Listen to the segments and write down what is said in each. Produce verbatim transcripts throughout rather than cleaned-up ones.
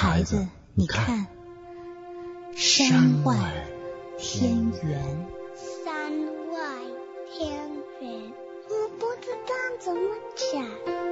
孩子，你看，山外天圆。 山外天圆，我不知道怎么讲。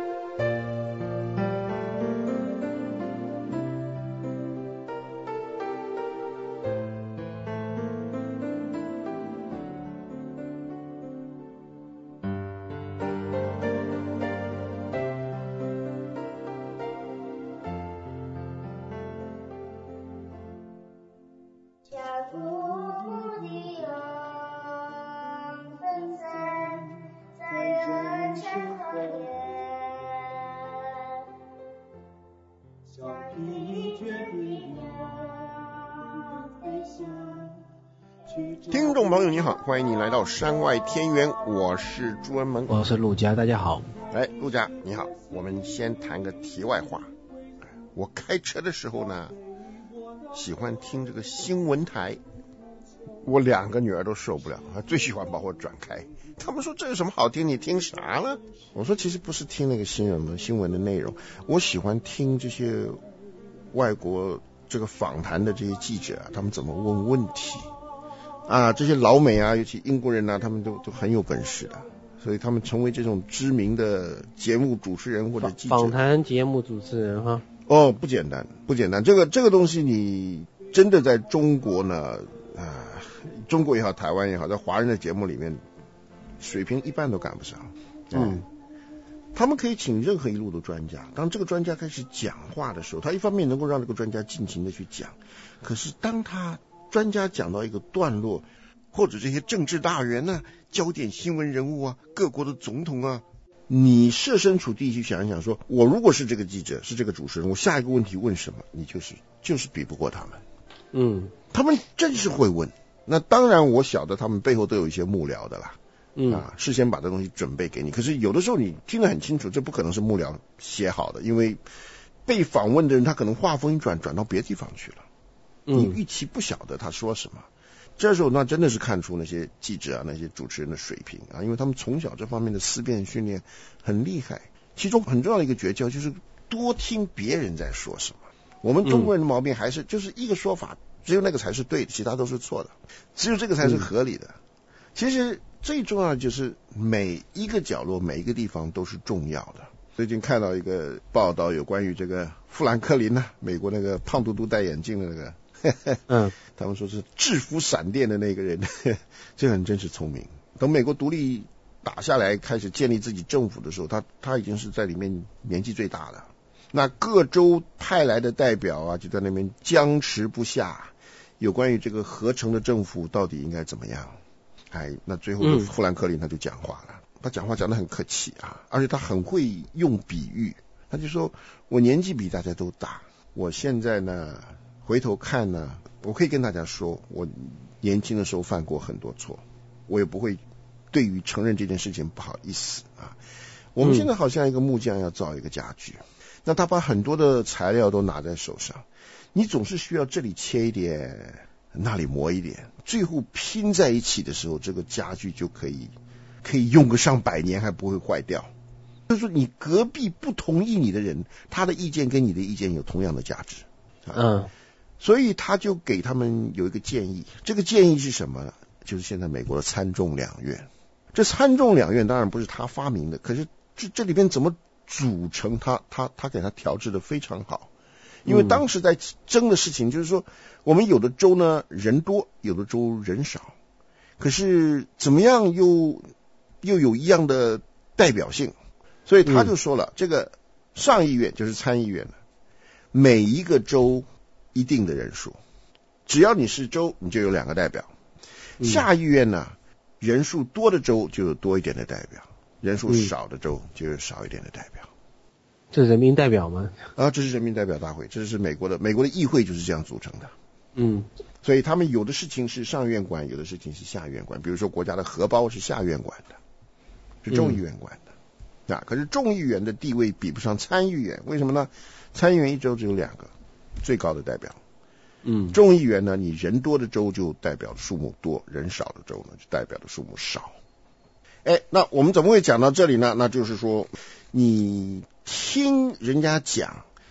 听众朋友你好，欢迎你来到山外天圆，我是朱文萌， 我是陆家，大家好。 哎，陆家你好，我们先谈个题外话。我开车的时候呢，喜欢听这个新闻台，我两个女儿都受不了，最喜欢把我转开。他们说这有什么好听，你听啥呢？我说其实不是听那个新闻新闻的内容，我喜欢听这些外国这个访谈的这些记者啊，他们怎么问问题啊，这些老美啊，尤其英国人啊，他们都都很有本事的，所以他们成为这种知名的节目主持人或者记者。 访谈节目主持人哈。 哦，不简单，不简单。这个这个东西，你真的在中国呢，啊，中国也好，台湾也好，在华人的节目里面，水平一般都赶不上。嗯，他们可以请任何一路的专家，当这个专家开始讲话的时候，他一方面能够让这个专家尽情的去讲，可是当他专家讲到一个段落，或者这些政治大员呢、啊、焦点新闻人物啊、各国的总统啊，你设身处地去想一想说，我如果是这个记者，是这个主持人，我下一个问题问什么，你就是就是比不过他们。 嗯， 他们真是会问。那当然我晓得他们背后都有一些幕僚的啦。嗯啊，事先把这东西准备给你，可是有的时候你听得很清楚，这不可能是幕僚写好的，因为被访问的人他可能话锋一转转到别的地方去了。你预期不晓得他说什么，这时候那真的是看出那些记者啊、那些主持人的水平啊，因为他们从小这方面的思辨训练很厉害。其中很重要的一个诀窍就是多听别人在说什么。我们中国人的毛病还是就是一个说法，只有那个才是对的，其他都是错的，只有这个才是合理的。嗯、其实最重要的就是每一个角落、每一个地方都是重要的。最近看到一个报道，有关于这个富兰克林呢、啊，美国那个胖嘟嘟戴眼镜的那个。嗯，他们说是制服闪电的那个人，这个人真是聪明。等美国独立打下来，开始建立自己政府的时候，他他已经是在里面年纪最大的。那各州派来的代表啊，就在那边僵持不下，有关于这个合成的政府到底应该怎么样？哎，那最后富兰克林他就讲话了，他讲话讲得很客气啊，而且他很会用比喻。他就说：“我年纪比大家都大，我现在呢。”回头看呢，我可以跟大家说，我年轻的时候犯过很多错，我也不会对于承认这件事情不好意思啊。我们现在好像一个木匠要造一个家具，嗯、那他把很多的材料都拿在手上，你总是需要这里切一点，那里磨一点，最后拼在一起的时候，这个家具就可以可以用个上百年还不会坏掉。就是说，你隔壁不同意你的人，他的意见跟你的意见有同样的价值。啊、嗯。所以他就给他们有一个建议，这个建议是什么呢？就是现在美国的参众两院。这参众两院当然不是他发明的，可是这这里边怎么组成他，他他给他调制的非常好。因为当时在争的事情就是说，我们有的州呢人多，有的州人少，可是怎么样又又有一样的代表性，所以他就说了，嗯、这个上议院就是参议院的，每一个州一定的人数，只要你是州，你就有两个代表。嗯、下议院呢，人数多的州就有多一点的代表，人数少的州就有少一点的代表。 这是人民代表吗？ 啊，这是人民代表大会，这是美国的美国的议会就是这样组成的。 嗯， 所以他们有的事情是上院管，有的事情是下院管。比如说国家的荷包是下院管的，是众议院管的。嗯、啊，可是众议员的地位比不上参议员，为什么呢？参议员一州只有两个最高的代表。 嗯， 众议员呢，你人多的州就代表的数目多，人少的州呢就代表的数目少。哎，那我们怎么会讲到这里呢？那就是说，你听人家讲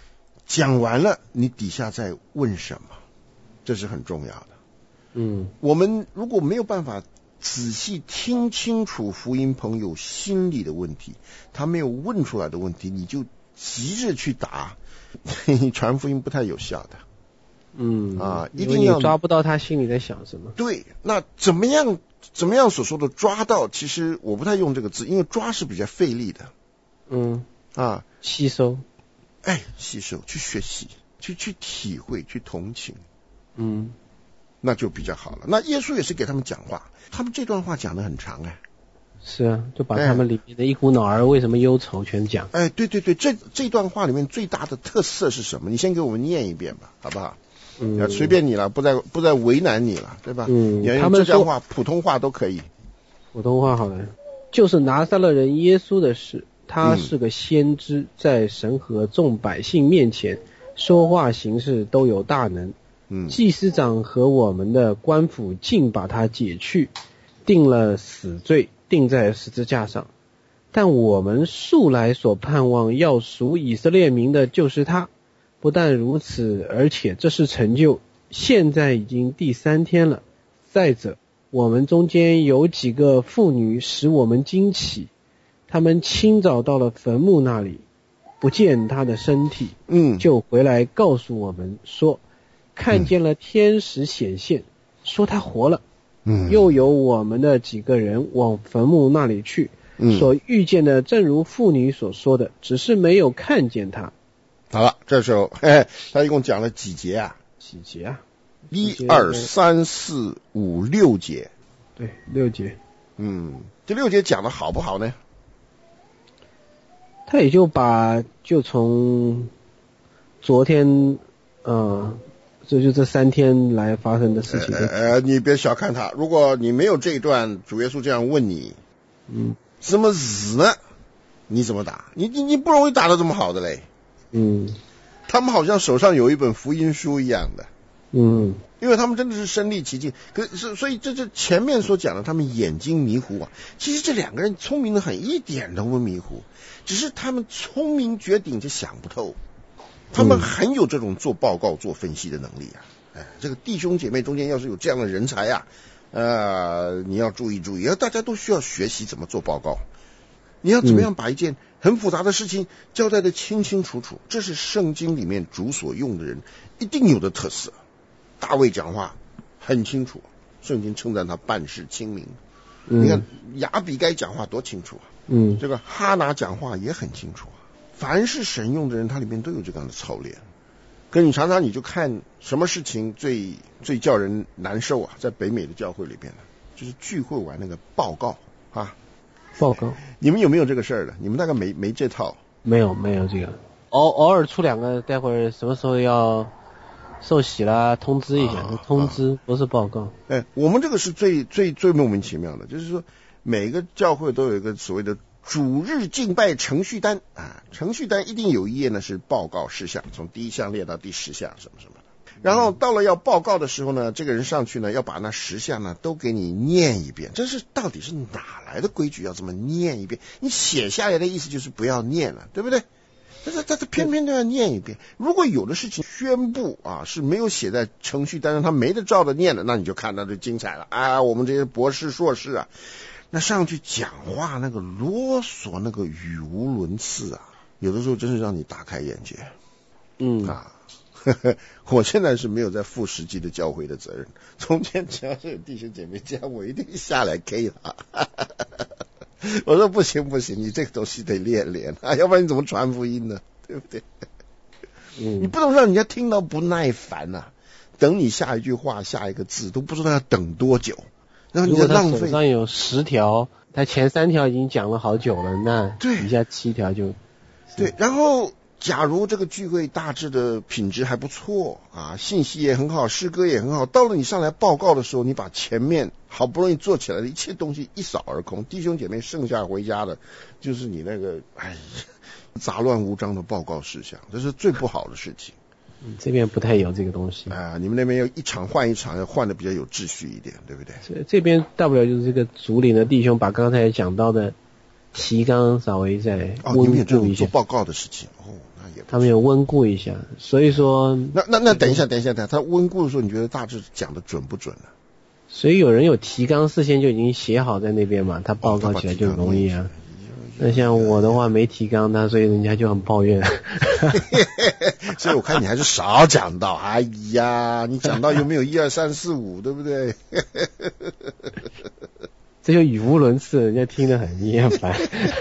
讲完了，你底下再问什么，这是很重要的。 嗯， 我们如果没有办法仔细听清楚福音朋友心里的问题，他没有问出来的问题，你就急着去答，你传福音不太有效的。 嗯啊，一定要你抓不到他心里在想什么。 对，那怎么样？怎么样所说的抓到？其实我不太用这个字，因为抓是比较费力的。 嗯啊， 吸收， 哎，吸收，去学习，去去体会，去同情。 嗯， 那就比较好了。那耶稣也是给他们讲话，他们这段话讲得很长哎。 是啊，就把他们里面的一股脑儿为什么忧愁全讲。 哎，对对对，这这段话里面最大的特色是什么？你先给我们念一遍吧，好不好？嗯，随便你了，不再不再为难你了，对吧？ 嗯， 他们这话普通话都可以。 普通话好的，就是拿撒勒人耶稣的事，他是个先知，在神和众百姓面前说话行事都有大能。嗯，祭司长和我们的官府竟把他解去，定了死罪，定在十字架上。但我们素来所盼望要赎以色列民的就是他。不但如此，而且这是成就，现在已经第三天了。再者，我们中间有几个妇女使我们惊奇，她们清早到了坟墓那里，不见他的身体，嗯，就回来告诉我们说，看见了天使显现，说他活了。嗯，又有我们的几个人往坟墓那里去，嗯，所遇见的正如妇女所说的，只是没有看见他。 好了，这时候，嘿，他一共讲了几节啊？ 几节啊？ 一二三四五六节。 对，六节。 嗯，这六节讲的好不好呢？ 他也就把就从昨天，呃，这就这三天来发生的事情。 呃, 呃，你别小看他，如果你没有这一段，主耶稣这样问你，嗯，什么子呢？你怎么打？你你你不容易打得这么好的嘞。嗯，他们好像手上有一本福音书一样的。嗯，因为他们真的是身临其境，可是所以这这前面所讲的，他们眼睛迷糊啊。其实这两个人聪明的很，一点都不迷糊，只是他们聪明绝顶，就想不透。他们很有这种做报告、做分析的能力啊。哎，这个弟兄姐妹中间要是有这样的人才啊，呃，你要注意注意，大家都需要学习怎么做报告。你要怎么样把一件很复杂的事情交代得清清楚楚，这是圣经里面主所用的人一定有的特色。大卫讲话很清楚，圣经称赞他办事清明。嗯，你看亚比该讲话多清楚啊。嗯，这个哈拿讲话也很清楚啊。凡是神用的人，他里面都有这样的操练。可你常常你就看什么事情最最叫人难受啊，在北美的教会里边呢，就是聚会完那个报告啊。 报告， 你们有没有这个事儿的？你们大概没没这套？ 没有，没有这个。偶偶尔出两个，待会儿什么时候要受洗啦，通知一下，啊、通知、啊、不是报告。 哎，我们这个是最最最莫名其妙的，就是说每个教会都有一个所谓的主日敬拜程序单啊，程序单一定有一页呢是报告事项，从第一项列到第十项什么什么的。然后到了要报告的时候呢，这个人上去呢，要把那十项呢都给你念一遍。这是到底是哪来的规矩？要这么念一遍？你写下来的意思就是不要念了，对不对？但是他他偏偏都要念一遍。如果有的事情宣布啊是没有写在程序单上，他没得照着念的，那你就看到就精彩了啊！我们这些博士硕士啊，那上去讲话那个啰嗦，那个语无伦次啊，有的时候真是让你大开眼界。嗯啊。呵呵，我现在是没有在负实际的教会的责任。中间只要是有弟兄姐妹这样，我一定下来 K 他。我说不行不行，你这个东西得练练啊，要不然你怎么传福音呢？对不对？嗯，你不能让人家听到不耐烦啊，等你下一句话下一个字都不知道要等多久，然后你就浪费。 如果他手上有十条，他前三条已经讲了好久了，那底下七条就对，然后。假如这个聚会大致的品质还不错啊，信息也很好，诗歌也很好，到了你上来报告的时候，你把前面好不容易做起来的一切东西一扫而空，弟兄姐妹剩下回家的就是你那个哎杂乱无章的报告事项，这是最不好的事情。 嗯，这边不太有这个东西啊，你们那边要一场换一场，要换的比较有秩序一点，对不对？ 这这边大不了就是这个族里的弟兄把刚才讲到的提纲稍微再哦，你们有这种做报告的事情哦。 啊，也他们有温故一下，所以说那那那等一下等一下等一下，他温故的时候，你觉得大致讲的准不准呢、啊？ 所以有人有提纲事先就已经写好在那边嘛，他报告起来就容易啊。那像我的话没提纲，那所以人家就很抱怨。 所以我看你还是少讲到，哎呀，你讲到有没有一二三四五，对不对？ 这就语无伦次，人家听得很厌烦。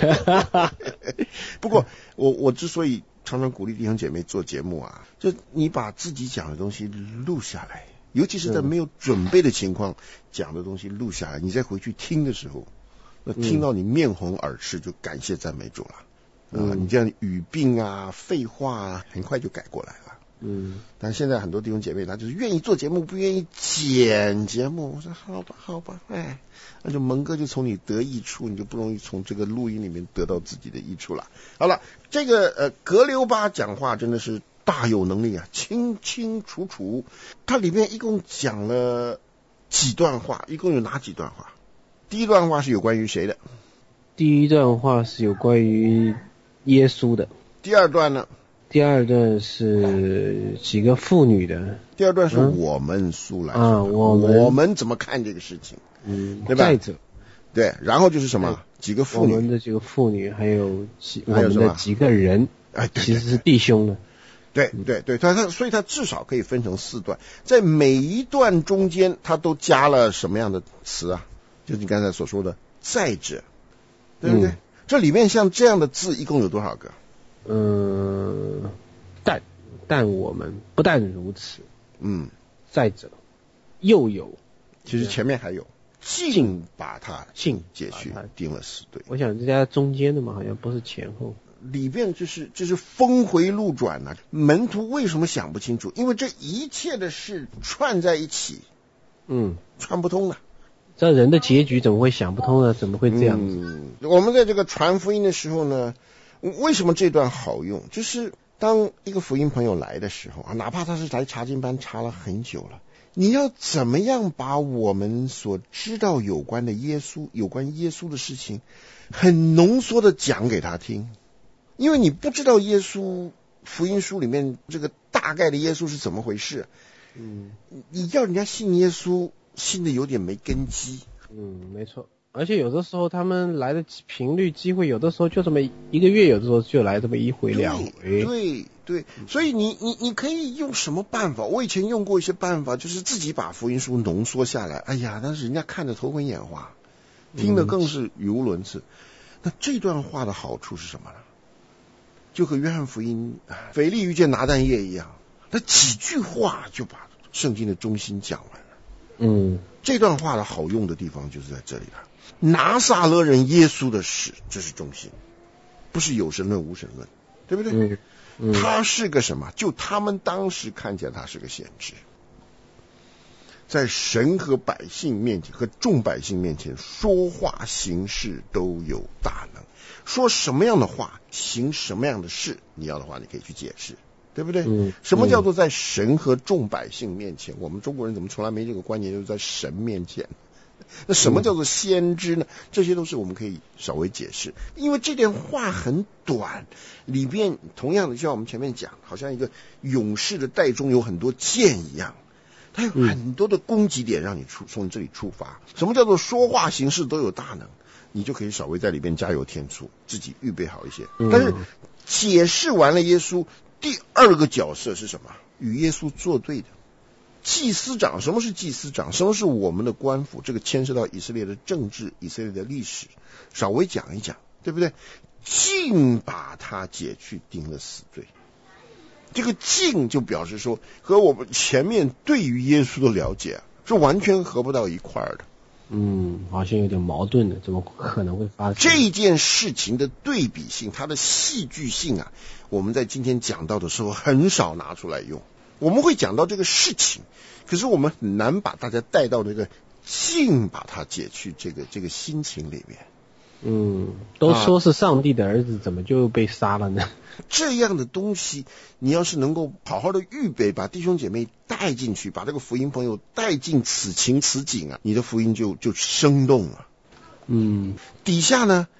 不过我我之所以常常鼓励弟兄姐妹做节目啊，就你把自己讲的东西录下来，尤其是在没有准备的情况讲的东西录下来，你再回去听的时候，那听到你面红耳赤，就感谢赞美主了。嗯、啊，你这样语病啊、废话啊，很快就改过来了。嗯，但现在很多弟兄姐妹他就是愿意做节目，不愿意剪节目。我说好吧，好吧，哎，那就蒙哥就从你得益处，你就不容易从这个录音里面得到自己的益处了。好了，这个呃格留巴讲话真的是大有能力啊，清清楚楚。它里面一共讲了几段话，一共有哪几段话？第一段话是有关于谁的？ 第一段话是有关于耶稣的。 第二段呢？ 第二段是几个妇女的。 第二段是我们苏来、嗯、 啊，我们我们怎么看这个事情？ 嗯， 对吧？ 再者， 对，然后就是什么？几个妇女， 我们的几个妇女，还有几我们的几个人， 哎，对对对， 其实是弟兄的。 对对对，他他所以他至少可以分成四段，在每一段中间，他都加了什么样的词啊？就是你刚才所说的再者，对不对？嗯、这里面像这样的字一共有多少个？ 嗯，但但我们不但如此， 嗯， 再者又有， 其实前面还有，竟把他竟解去，钉了死对。 我想这家中间的嘛，好像不是前后。 里边就是就是峰回路转呐、啊。门徒为什么想不清楚？因为这一切的事串在一起， 嗯， 串不通了。 这人的结局怎么会想不通呢？怎么会这样子？ 嗯，我们在这个传福音的时候呢，为什么这段好用？就是当一个福音朋友来的时候啊，哪怕他是来查经班查了很久了，你要怎么样把我们所知道有关的耶稣、有关耶稣的事情，很浓缩的讲给他听？因为你不知道耶稣福音书里面这个大概的耶稣是怎么回事，嗯，你要人家信耶稣，信的有点没根基。 嗯，没错。而且有的时候他们来的频率机会，有的时候就这么一个月，有的时候就来这么一回两回。 对对对，所以你你你可以用什么办法？我以前用过一些办法，就是自己把福音书浓缩下来。哎呀，但是人家看着头昏眼花，听得更是语无伦次。嗯、那这段话的好处是什么呢？就和约翰福音腓力遇见拿但业一样，那几句话就把圣经的中心讲完了。 嗯，这段话的好用的地方就是在这里了。拿撒勒人耶稣的事，这是中心，不是有神论无神论，对不对？嗯嗯、他是个什么？就他们当时看见他是个先知，在神和百姓面前和众百姓面前说话行事都有大能。说什么样的话，行什么样的事，你要的话你可以去解释，对不对？嗯、什么叫做在神和众百姓面前？我们中国人怎么从来没这个观念，就是在神面前。那什么叫做先知呢？这些都是我们可以稍微解释，因为这段话很短，里边同样的就像我们前面讲，好像一个勇士的袋中有很多剑一样，它有很多的攻击点让你出从这里出发。什么叫做说话行事都有大能？你就可以稍微在里边加油添醋，自己预备好一些。但是解释完了耶稣，第二个角色是什么？与耶稣作对的祭司长。什么是祭司长？什么是我们的官府？这个牵涉到以色列的政治、以色列的历史，稍微讲一讲，对不对？竟把他解去，定了死罪。这个竟就表示说，和我们前面对于耶稣的了解、啊、是完全合不到一块儿的。 嗯，好像有点矛盾的，怎么可能会发生这件事情的对比性，它的戏剧性啊？我们在今天讲到的时候很少拿出来用。我们会讲到这个事情，可是我们很难把大家带到这个竟把它解去这个这个心情里面。 嗯，都说是上帝的儿子，啊、怎么就被杀了呢？ 这样的东西，你要是能够好好的预备，把弟兄姐妹带进去，把这个福音朋友带进此情此景啊，你的福音就就生动了。嗯，底下呢，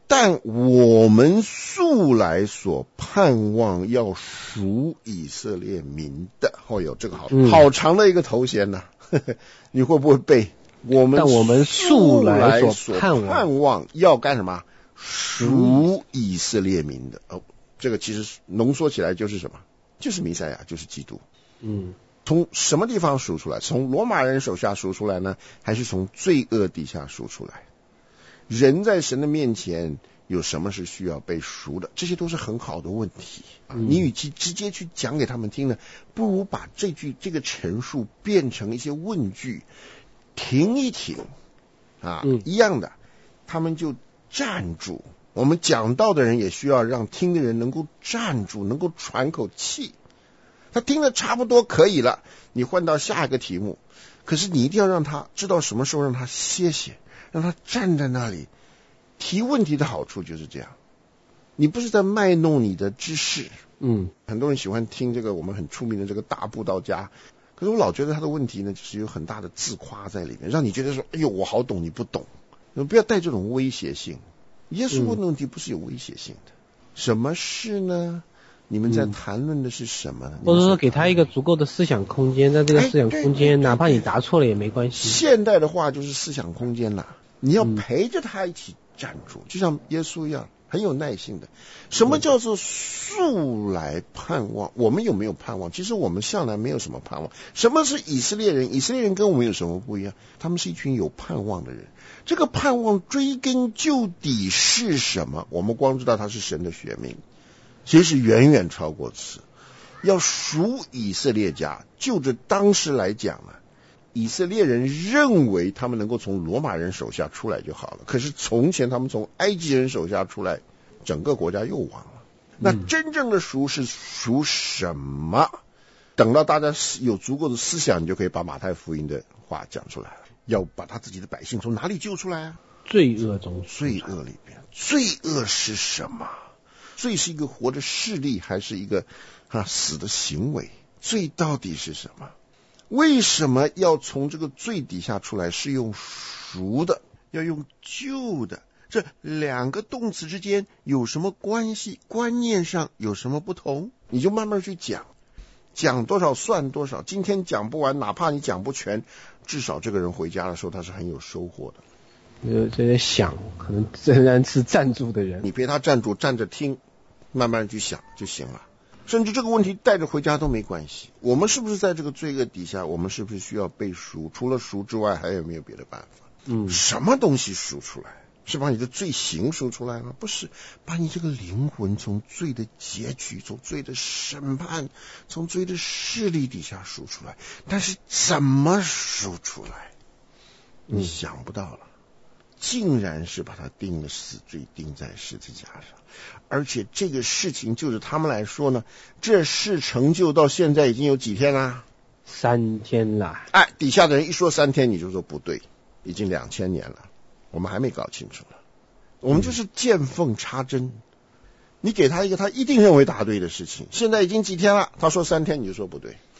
但我们素来所盼望要赎以色列民的，哦哟，这个好、嗯、好长的一个头衔呢、啊，你会不会背？我们但我们素来所盼望要干什么？赎以色列民的。哦，这个其实浓缩起来就是什么？就是弥赛亚，就是基督。 嗯， 从什么地方赎出来？从罗马人手下赎出来呢，还是从罪恶底下赎出来？人在神的面前有什么是需要被赎的？这些都是很好的问题。嗯、你与其直接去讲给他们听呢，不如把这句这个陈述变成一些问句，停一停啊、嗯，一样的，他们就站住。我们讲道的人也需要让听的人能够站住，能够喘口气。他听得差不多可以了，你换到下一个题目，可是你一定要让他知道什么时候让他歇歇，让他站在那里。提问题的好处就是这样，你不是在卖弄你的知识。 嗯，很多人喜欢听这个我们很出名的这个大布道家，可是我老觉得他的问题呢，就是有很大的自夸在里面，让你觉得说，哎呦，我好懂，你不懂。不要带这种威胁性。耶稣问的问题不是有威胁性的。嗯、什么事呢？你们在谈论的是什么呢？ 或者说给他一个足够的思想空间，在这个思想空间，哪怕你答错了也没关系。 现代的话就是思想空间啦，你要陪着他一起站住，嗯、就像耶稣一样，很有耐性的。什么叫做素来盼望？我们有没有盼望？其实我们向来没有什么盼望。什么是以色列人？以色列人跟我们有什么不一样？他们是一群有盼望的人。这个盼望追根究底是什么？我们光知道他是神的选民，其实远远超过此。要赎以色列家，就着当时来讲呢，以色列人认为他们能够从罗马人手下出来就好了。可是从前他们从埃及人手下出来，整个国家又亡了。那真正的赎是赎什么？等到大家有足够的思想，你就可以把马太福音的话讲出来了。要把他自己的百姓从哪里救出来啊？ 罪恶中， 罪恶里边，罪恶是什么？罪是一个活的势力，还是一个啊死的行为？罪到底是什么？为什么要从这个罪底下出来？是用赎的，要用救的。这两个动词之间有什么关系？观念上有什么不同？你就慢慢去讲。讲多少算多少，今天讲不完，哪怕你讲不全，至少这个人回家的时候他是很有收获的。 呃，这些想可能仍然是站住的人， 你陪他站住，站着听，慢慢去想就行了。甚至这个问题带着回家都没关系。我们是不是在这个罪恶底下？我们是不是需要被赎？除了赎之外，还有没有别的办法？ 嗯， 什么东西赎出来？是把你的罪行赎出来吗？不是，把你这个灵魂从罪的结局，从罪的审判，从罪的势力底下赎出来。但是怎么赎出来？你想不到了，竟然是把他钉了死罪，钉在十字架上。而且这个事情就是他们来说呢，这事成就到现在已经有几天啦？ 三天了。 哎，底下的人一说三天，你就说不对，已经两千年了。我们还没搞清楚呢，我们就是见缝插针。你给他一个他一定认为答对的事情，现在已经几天了，他说三天，你就说不对，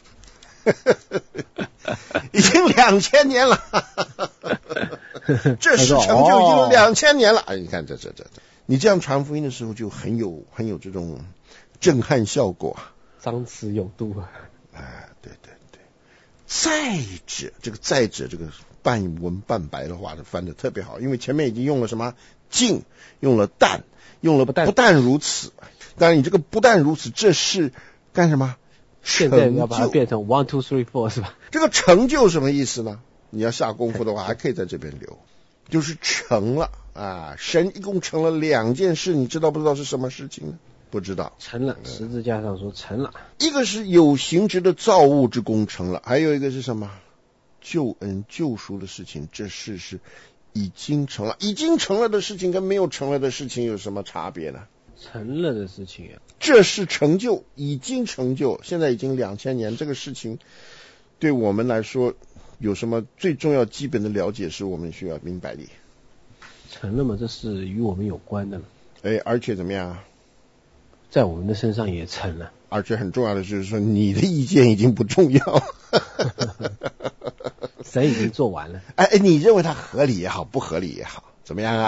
已经两千年了，这事成就已经两千年了。哎，你看这这这这，你这样传福音的时候就很有很有这种震撼效果， 张弛有度啊。 哎，对对对。再者，这个再者这个。半文半白的话翻得特别好，因为前面已经用了什么竟，用了但，用了不但不但如此。当然你这个不但如此，这是干什么？ 现在要把它变成 one two three four 是吧？ 这个成就什么意思呢？你要下功夫的话，还可以在这边留，就是成了啊！神一共成了两件事，你知道不知道是什么事情呢？不知道。 成了，十字架上说成了。 一个是有形质的造物之功成了，还有一个是什么？救恩救赎的事情，这事是已经成了。已经成了的事情跟没有成了的事情有什么差别呢？ 成了的事情啊， 这是成就，已经成就，现在已经两千年，这个事情对我们来说有什么最重要基本的了解是我们需要明白的。 成了嘛，这是与我们有关的了。 哎，而且怎么样？ 在我们的身上也成了。 而且很重要的就是说，你的意见已经不重要。 神已经做完了。 哎哎，你认为它合理也好，不合理也好，怎么样啊？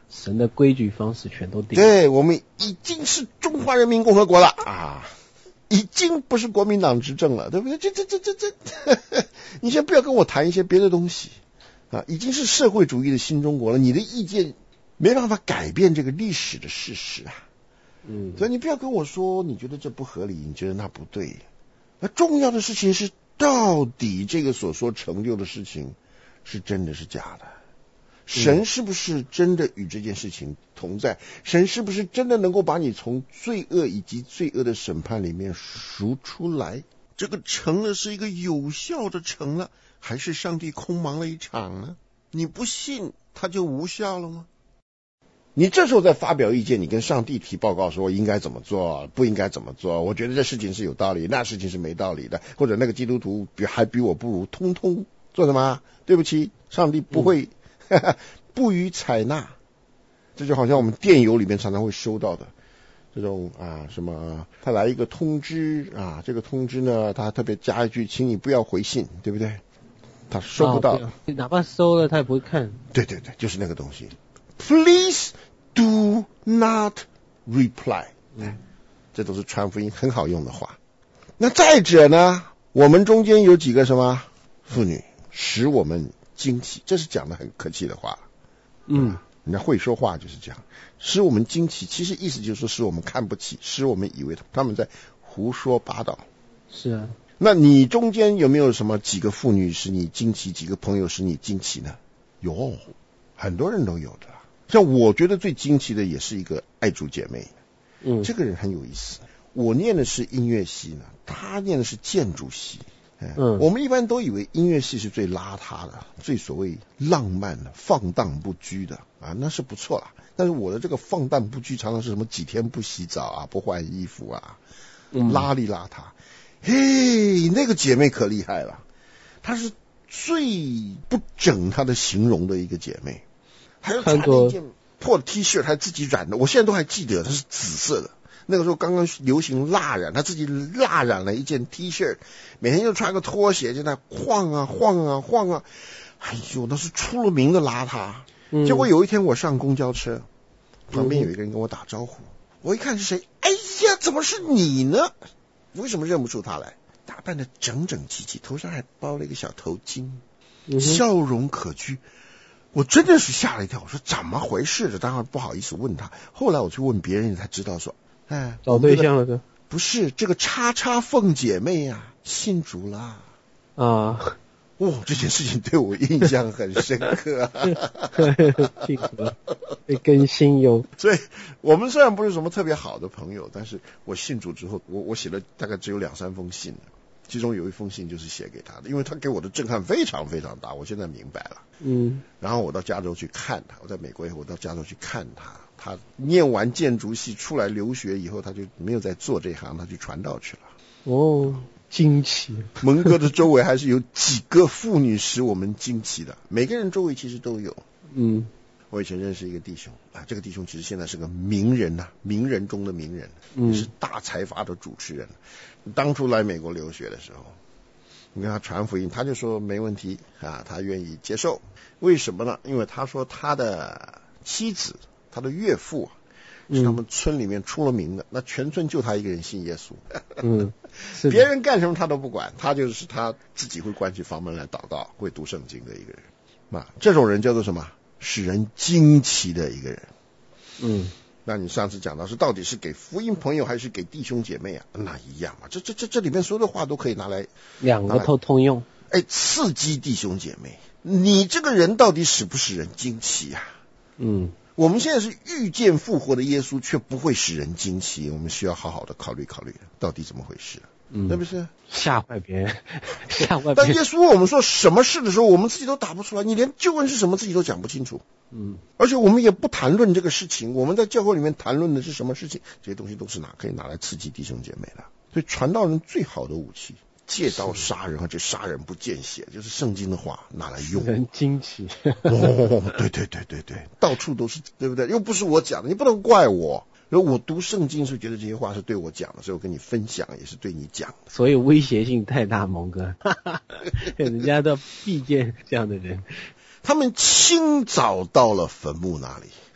神的规矩方式全都定了。 对，我们已经是中华人民共和国了啊，已经不是国民党执政了，对不对？这这这这这，你先不要跟我谈一些别的东西啊，已经是社会主义的新中国了，你的意见没办法改变这个历史的事实啊。 嗯， 所以你不要跟我说你觉得这不合理，你觉得那不对。那重要的事情是，到底这个所说成就的事情是真的是假的？神是不是真的与这件事情同在？神是不是真的能够把你从罪恶以及罪恶的审判里面赎出来？这个成了是一个有效的成了，还是上帝空忙了一场呢？你不信他就无效了吗？你这时候再发表意见，你跟上帝提报告说应该怎么做，不应该怎么做，我觉得这事情是有道理，那事情是没道理的，或者那个基督徒比还比我不如，通通做什么？对不起，上帝不会、嗯、不予采纳。这就好像我们电邮里面常常会收到的这种啊什么，他来一个通知啊，这个通知呢他特别加一句，请你不要回信，对不对？他收不到、哦、 哪怕收了他也不会看。 对对对，就是那个东西。Please do not reply、嗯、这都是传福音很好用的话。那再者呢，我们中间有几个什么妇女使我们惊奇，这是讲的很客气的话。 嗯， 人家会说话就是这样，使我们惊奇，其实意思就是说使我们看不起，使我们以为他们在胡说八道。 是啊， 那你中间有没有什么几个妇女使你惊奇，几个朋友使你惊奇呢？有，很多人都有的。像我觉得最惊奇的也是一个爱主姐妹， 嗯， 这个人很有意思。我念的是音乐系呢，他念的是建筑系。嗯，我们一般都以为音乐系是最邋遢的，最所谓浪漫的、放荡不拘的啊，那是不错啦。但是我的这个放荡不拘，常常是什么几天不洗澡啊，不换衣服啊， 嗯、 邋里邋遢。嘿，那个姐妹可厉害了，她是最不整她的形容的一个姐妹。还有穿了一件破的 T 恤，还自己染的，我现在都还记得，它是紫色的。那个时候刚刚流行蜡染，他自己蜡染了一件 T 恤，每天就穿个拖鞋，就在晃啊晃啊晃啊，哎呦，那是出了名的邋遢。嗯、结果有一天我上公交车，旁边有一个人跟我打招呼，嗯、我一看是谁，哎呀，怎么是你呢？为什么认不出他来？打扮的整整齐齐，头上还包了一个小头巾，嗯、笑容可掬。我真的是吓了一跳，我说怎么回事？当然不好意思问他。后来我去问别人才知道说，哎， 找对象了是？ 不是，这个叉叉凤姐妹啊，信主啦。 啊， 哦，这件事情对我印象很深刻、啊。 信主了，被更新有。 所以我们虽然不是什么特别好的朋友，但是我信主之后，我我写了大概只有两三封信，其中有一封信就是写给他的，因为他给我的震撼非常非常大，我现在明白了。 嗯， 然后我到加州去看他，我在美国以后我到加州去看他，他念完建筑系出来留学以后，他就没有再做这行，他去传道去了。 哦，惊奇！ 蒙哥的周围还是有几个妇女使我们惊奇的，每个人周围其实都有。 嗯， 我以前认识一个弟兄啊，这个弟兄其实现在是个名人呐、啊，名人中的名人， 嗯， 是大财阀的主持人。当初来美国留学的时候，你跟他传福音，他就说没问题啊，他愿意接受。为什么呢？因为他说他的妻子，他的岳父是他们村里面出了名的，嗯、那全村就他一个人信耶稣。 嗯， 别人干什么他都不管，他就是他自己会关起房门来祷告，会读圣经的一个人。啊，这种人叫做什么？使人惊奇的一个人。 嗯。 那你上次讲到是到底是给福音朋友还是给弟兄姐妹啊？那一样嘛，这这这这里面所有的话都可以拿来两个都通用。 哎，刺激弟兄姐妹，你这个人到底使不使人惊奇啊？ 嗯， 我们现在是遇见复活的耶稣，却不会使人惊奇，我们需要好好的考虑考虑，到底怎么回事？ 嗯， 对不是？ 吓坏别人，吓坏别人。 当耶稣问我们说什么事的时候，我们自己都答不出来，你连救恩是什么自己都讲不清楚。 嗯， 而且我们也不谈论这个事情，我们在教会里面谈论的是什么事情？这些东西都是拿可以拿来刺激弟兄姐妹的。所以传道人最好的武器，借刀杀人，而且杀人不见血，就是圣经的话拿来用。 很惊奇。 哦，对对对对对，到处都是，对不对？又不是我讲的，你不能怪我。如果我读圣经是觉得这些话是对我讲的，所以我跟你分享也是对你讲的。 所以威胁性太大，蒙哥，人家都避见这样的人。 他们清早到了坟墓那里，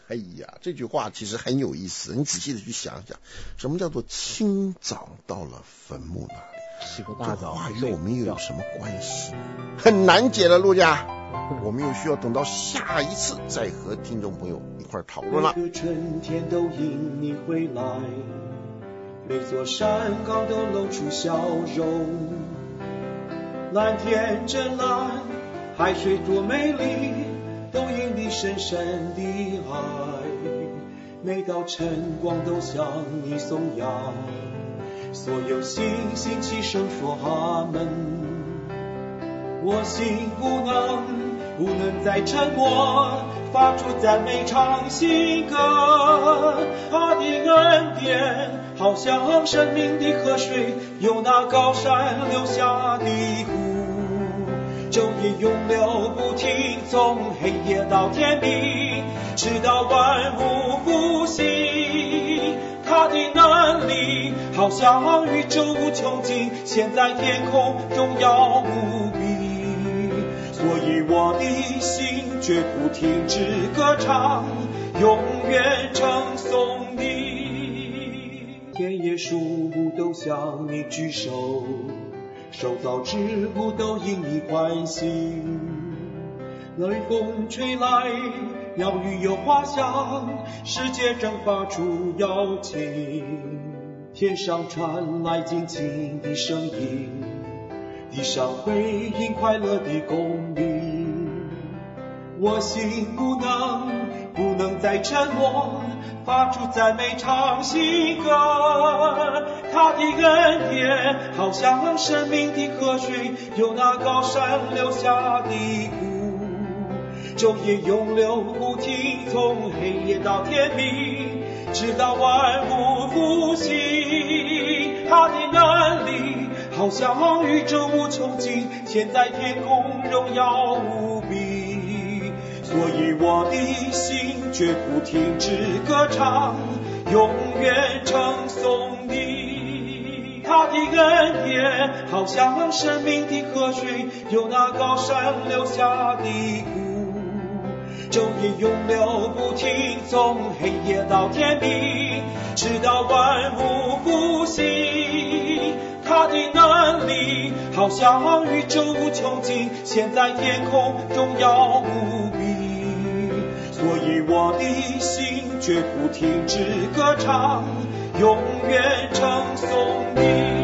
哎呀，这句话其实很有意思，你仔细的去想想，什么叫做清早到了坟墓那里？ 是个大早， 这话与我们又有什么关系？很难解了，陆家。我们又需要等到下一次再和听众朋友一块讨论了。 每个春天都因你回来，每座山岗都露出笑容。蓝天真蓝，海水多美丽，都因你深深的爱。每道晨光都向你颂扬，所有星星齐声说阿门。我心不能不能再沉默，发出赞美唱新歌。他的恩典好像生命的河水，由那高山流下的湖，昼夜永流不停，从黑夜到天明，直到万物复兴。他的能力好像宇宙无穷尽，现在天空荣耀无比。所以我的心绝不停止歌唱，永远称颂你。田野树木都向你举手，受造之物都因你欢喜。雷风吹来，鸟语有花香，世界正发出邀请。天上传来静静的声音，地上回应快乐的公鸣。我心不能不能再沉默，发出赞美唱新歌。他的恩典好像生命的河水，由那高山流下的湖，昼夜永流不停，从黑夜到天明，直到万物复兴。他的能力好像宇宙无穷尽，现在天空荣耀无比。所以我的心绝不停止歌唱，永远称颂你。他的恩典好像生命的河水，由那高山流下的湖，昼夜永流不停，从黑夜到天明，直到万物复兴。他的能力好像宇宙无穷尽，现在天空荣耀无比。所以我的心绝不停止歌唱，永远称颂你。